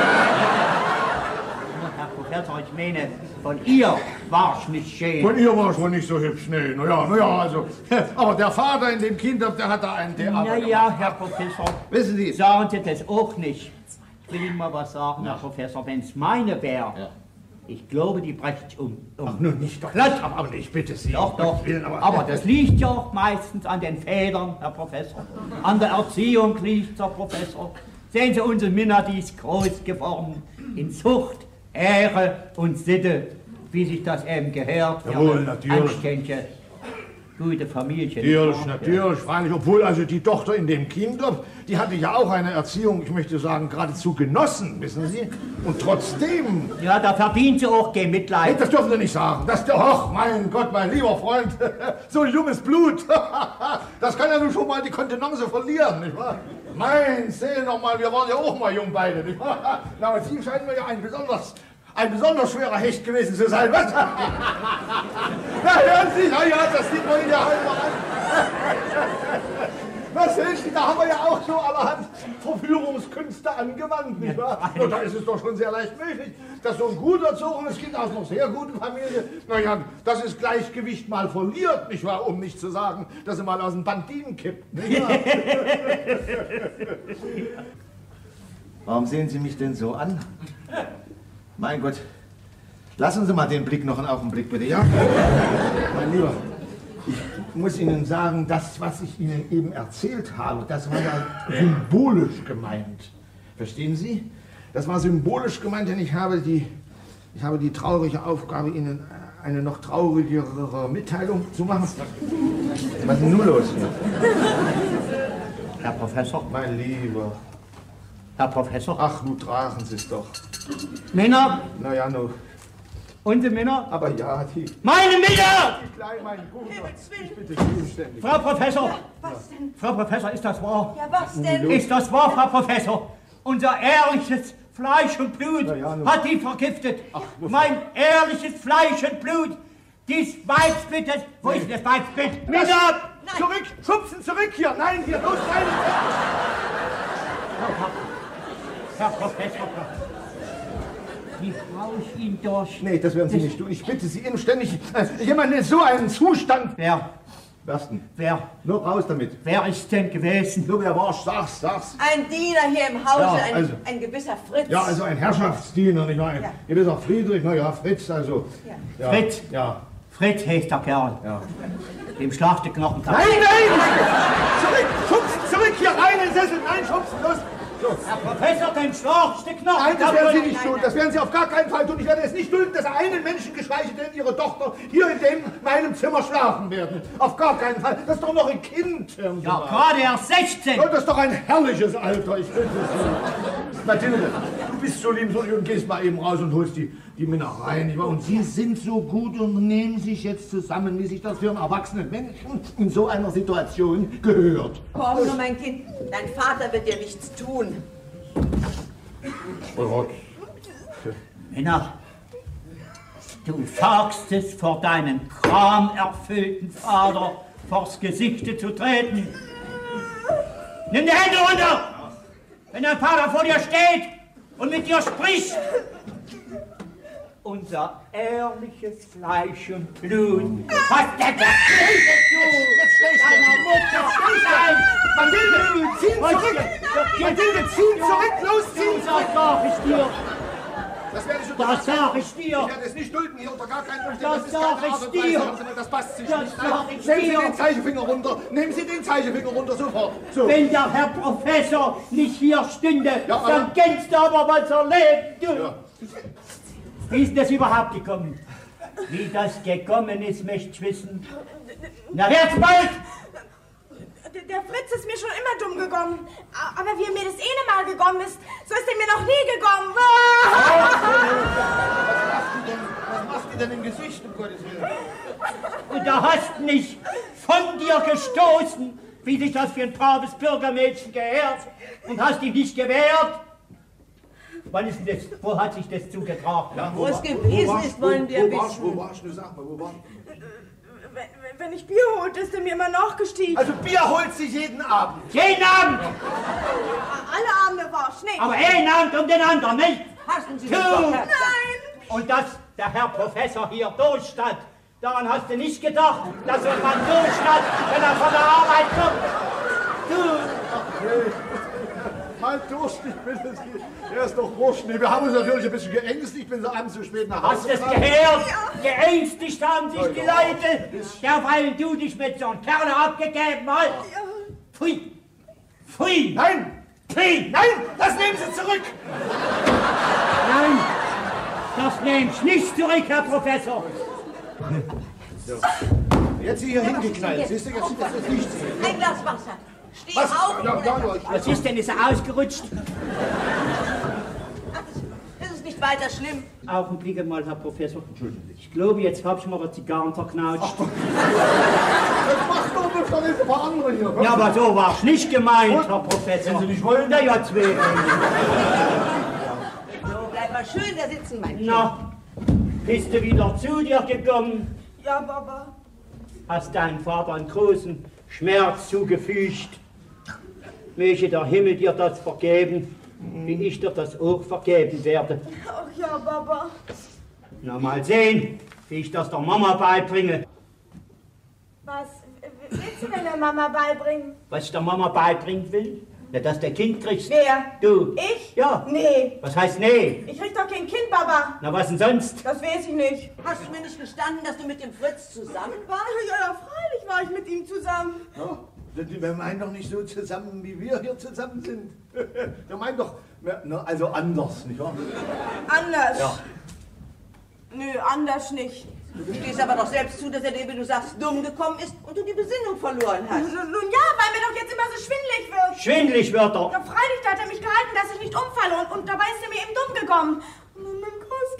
Herr Professor, ich meine, von ihr war es nicht schön. Von ihr war es wohl nicht so hübsch, nee. Naja, also. Aber der Vater in dem Kind, der hat da einen Theater Naja, gemacht. Herr Professor. Wissen Sie? Sagen Sie das auch nicht. Ich will Ihnen mal was sagen, Herr Professor, wenn es meine wäre. Ja. Ich glaube, die brecht um. Ach, nun nicht doch. Aber ich bitte Sie. Doch. Aber das liegt ja auch meistens an den Vätern, Herr Professor. An der Erziehung liegt es, Herr Professor. Sehen Sie, unsere Minna, die ist groß geworden. In Zucht, Ehre und Sitte, wie sich das eben gehört. Jawohl, natürlich. Anständige, gute Familie. Natürlich, freilich. Obwohl also die Tochter in dem Kindorf, die hatte ja auch eine Erziehung, ich möchte sagen, geradezu genossen, wissen Sie? Und trotzdem... Ja, da verdient sie auch kein Mitleid. Hey, das dürfen Sie nicht sagen. Ach, mein Gott, mein lieber Freund, so junges Blut, das kann ja nun schon mal die Kontenance verlieren, nicht wahr? Mein Seel noch mal, wir waren ja auch mal jung beide, nicht wahr? Na, und Sie scheinen mir ja ein besonders schwerer Hecht gewesen zu sein, was? Na, hören Sie, ja, das sieht man Ihnen ja heute mal an. Was sehen Sie, da haben wir ja auch so allerhand Verführungskünste angewandt, nicht wahr? Und da ist es doch schon sehr leicht möglich, dass so ein gut erzogenes Kind aus einer sehr guten Familie, naja, dass es Gleichgewicht mal verliert, nicht wahr? Um nicht zu sagen, dass er mal aus den Bandinen kippt, nicht wahr? Warum sehen Sie mich denn so an? Mein Gott, lassen Sie mal den Blick noch einen Augenblick, bitte, ja? Mein Lieber, ich muss Ihnen sagen, das, was ich Ihnen eben erzählt habe, das war ja symbolisch gemeint. Verstehen Sie? Das war symbolisch gemeint, denn ich habe die traurige Aufgabe, Ihnen eine noch traurigere Mitteilung zu machen. Was ist denn nun los hier? Herr Professor? Mein Lieber. Herr Professor? Ach, nun tragen Sie es doch. Männer? Na ja, nun. Unsere Männer? Aber ja, die... Meine Männer! Die kleinen, mein Bruder. Ich bitte Sie umständlich. Frau Professor! Ja, was denn? Frau Professor, ist das wahr? Ja, was denn? Ist das wahr, Frau Professor? Unser ehrliches Fleisch und Blut hat die vergiftet. Ach, mein ehrliches Fleisch und Blut. Dies Weibsbild, wo ist das Weibsbild? Männer! Zurück! Schubsen zurück hier! Nein, hier, los, rein! Herr Professor, wie hau ich ihn durch? Nee, das werden Sie nicht tun. Ich bitte Sie inständig. Jemand in so einem Zustand. Wer? Was denn? Wer? Nur raus damit. Wer ist denn gewesen? Nur wer war's? Sag's. Ein Diener hier im Hause, Ja, also. ein gewisser Fritz. Ja, also ein Herrschaftsdiener, nicht wahr? Ein gewisser Friedrich, na ja, Fritz, also. Ja. Fritz? Ja. Fritz heißt der Kerl. Ja. Dem Schlag der Knochen. Nein! Zurück! Schubsen zurück hier rein in den Sessel! Nein, schubsen, los! So. Herr Professor, den Schlag der Knochen! Nein, das werden Sie nicht tun. Das werden Sie auf gar keinen Fall tun. Ich werde es nicht dulden, dass einen Menschen, geschweige denn Ihre Tochter, hier in meinem Zimmer schlafen werden. Auf gar keinen Fall. Das ist doch noch ein Kind. Ja, gerade erst 16. Oh, das ist doch ein herrliches Alter. Ich bitte Sie. Mathilde, du bist so lieb und gehst mal eben raus und holst die Minereien. Und Sie sind so gut und nehmen sich jetzt zusammen, wie sich das für einen erwachsenen Menschen in so einer Situation gehört. Komm nur, mein Kind. Dein Vater wird dir nichts tun. Oh Gott. Männer, du wagst es vor deinem kramerfüllten Vater vors Gesicht zu treten. Nimm die Hände runter, wenn dein Vater vor dir steht und mit dir spricht. Unser ehrliches Fleisch und Blut hat der Verpflichtet du deiner Mutter. Mathilde, ziehen zurück! Mathilde, ziehen zurück! Los, ziehen zurück! Das sag ich dir. Das sag ich dir. Ich werde es nicht dulden, hier unter gar keinen Umständen. Das sag ich dir. Das passt sich Das nicht. sag ich Nehmen Sie dir. den Zeigefinger runter. Nehmen Sie den Zeigefinger runter, sofort. So. Wenn der Herr Professor nicht hier stünde, Ja, dann kennst du aber, was er lebt. Ja. Wie ist denn das überhaupt gekommen? Wie das gekommen ist, möchte ich wissen. Na, jetzt bald! Der Fritz ist mir schon immer dumm gekommen. Aber wie mir das eine Mal gekommen ist, so ist er mir noch nie gekommen. Was machst du denn im Gesicht, um Gottes Willen? Und da hast nicht von dir gestoßen, wie sich das für ein braves Bürgermädchen gehört, und hast dich nicht gewehrt. Wann ist denn das? Wo hat sich das zugetragen? Ja, wo es gewesen ist, wollen wir wissen. Wo warst du? Sag mal, wo warst du? Wenn ich Bier holte, ist er mir immer nachgestiegen. Also Bier holt sie jeden Abend. Jeden Abend! Alle Abende war es nicht. Aber einen Abend um den anderen, nicht? Hassen Sie Du! das doch, Nein! Und dass der Herr Professor hier durchstand, daran hast du nicht gedacht, dass ein Mann durchstand, wenn er von der Arbeit kommt. Du! Halt durch, ich bitte Sie. Er ist doch wurscht. Nee, wir haben uns natürlich ein bisschen geängstigt, wenn Sie abends zu spät nach Hause Hast du es kamen. gehört? Geängstigt haben sich die Leute, derweil du dich mit so einem Kerl abgegeben hast. Pfui! Pfui! Nein! Pfui! Nein, das nehmen Sie zurück! Nein, das nehme ich nicht zurück, Herr Professor. So. Jetzt Sie hier hingeknallt. Siehst du, jetzt sieht das nicht. Ein Glas Wasser. Steh Was? auf! Ja, Was ist denn? Ist er ausgerutscht? Das ist nicht weiter schlimm. Augenblicke mal, Herr Professor. Entschuldigen Sie. Ich glaube, jetzt habe ich mal die Zigarren zerknautscht. Das macht doch nicht, dann ist ein paar andere hier. Ja, aber so war es nicht gemeint, Herr Professor. Wenn Sie nicht wollen, na ja, zwei. So, bleib mal schön da sitzen, mein Kind. Na, bist du wieder zu dir gekommen? Ja, Papa. Hast deinem Vater einen großen Schmerz zugefügt? Möge der Himmel dir das vergeben, wie ich dir das auch vergeben werde. Ach ja, Papa. Na, mal sehen, wie ich das der Mama beibringe. Was willst du denn der Mama beibringen? Was ich der Mama beibringen will? Ja, dass der Kind kriegst. Wer? Du. Ich? Ja. Nee. Was heißt nee? Ich krieg doch kein Kind, Papa. Na, was denn sonst? Das weiß ich nicht. Hast du mir nicht gestanden, dass du mit dem Fritz zusammen warst? Ja, freilich war ich mit ihm zusammen. Ja, wir meinen doch nicht so zusammen, wie wir hier zusammen sind. Wir meinen doch, also anders, nicht wahr? Anders? Ja. Nö, anders nicht. Du stehst aber doch selbst zu, dass er dir, wie du sagst, dumm gekommen ist und du die Besinnung verloren hast. Nun ja, weil mir doch jetzt immer so schwindelig wird. Schwindelig wird er. Ja, freilich, da hat er mich gehalten, dass ich nicht umfalle und dabei ist er mir eben dumm gekommen. Und dann einen Kuss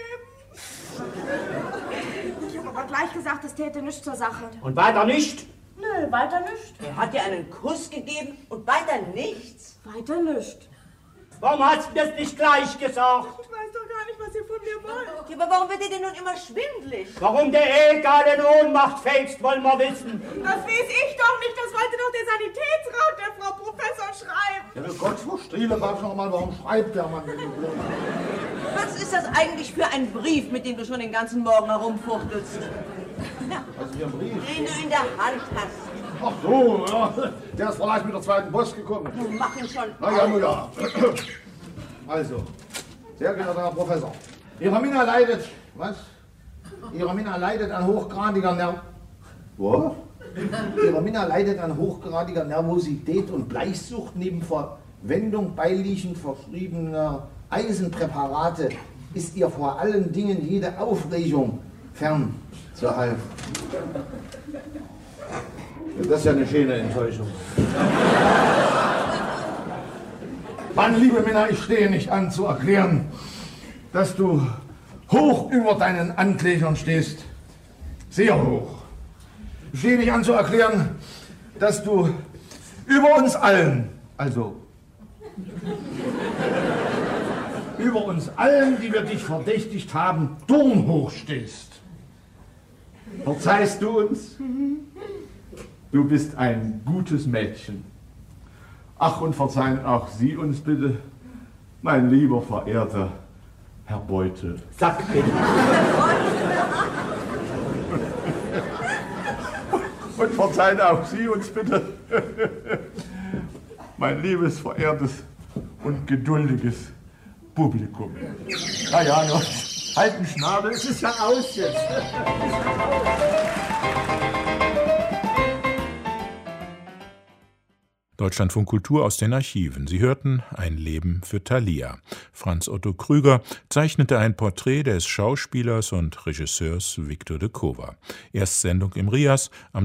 gegeben. Ich habe aber gleich gesagt, es täte nichts zur Sache. Und weiter nicht? Nö, weiter nicht. Er hat dir einen Kuss gegeben und weiter nichts. Weiter nicht. Warum hast du das nicht gleich gesagt? Ich weiß doch gar nicht, was ihr von mir wollt. Ja, aber warum wird dir denn nun immer schwindelig? Warum der Egal in Ohnmacht fällst, wollen wir wissen. Das weiß ich doch nicht. Das wollte doch der Sanitätsrat der Frau Professor schreiben. Ja, Gott, Frau Striele, sag noch mal, warum schreibt der Mann denn so? Was ist das eigentlich für ein Brief, mit dem du schon den ganzen Morgen herumfuchtelst? Na, Also hier ein Brief. den du in der Hand hast. Ach so, ja. Der ist vielleicht mit der zweiten Post gekommen. Du mach ihn schon. Na ja, nun ja. Also, sehr geehrter Herr Professor, Ihre Minna leidet, was? Ihre Minna leidet an hochgradiger Ihre Minna leidet an hochgradiger Nervosität und Bleichsucht. Neben Verwendung beiliegend verschriebener Eisenpräparate ist ihr vor allen Dingen jede Aufregung fern zu halten. Das ist ja eine schöne Enttäuschung. Mann, liebe Männer, ich stehe nicht an zu erklären, dass du hoch über deinen Anklägern stehst. Sehr hoch. Ich stehe nicht an zu erklären, dass du über uns allen, also über uns allen, die wir dich verdächtigt haben, turmhoch stehst. Verzeihst du uns? Du bist ein gutes Mädchen. Ach, und verzeihen auch Sie uns bitte, mein lieber, verehrter Herr Beutel. Sag bitte. Und verzeihen auch Sie uns bitte, mein liebes, verehrtes und geduldiges Publikum. Na ja, noch halten Schnabel, es ist ja aus jetzt. Deutschlandfunk Kultur aus den Archiven. Sie hörten Ein Leben für Thalia. Franz Otto Krüger zeichnete ein Porträt des Schauspielers und Regisseurs Victor de Kowa. Erstsendung im RIAS am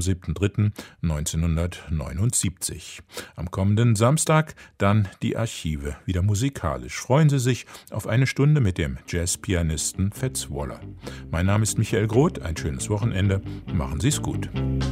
7.3.1979. Am kommenden Samstag dann die Archive, wieder musikalisch. Freuen Sie sich auf eine Stunde mit dem Jazzpianisten Fats Waller. Mein Name ist Michael Groth. Ein schönes Wochenende. Machen Sie es gut.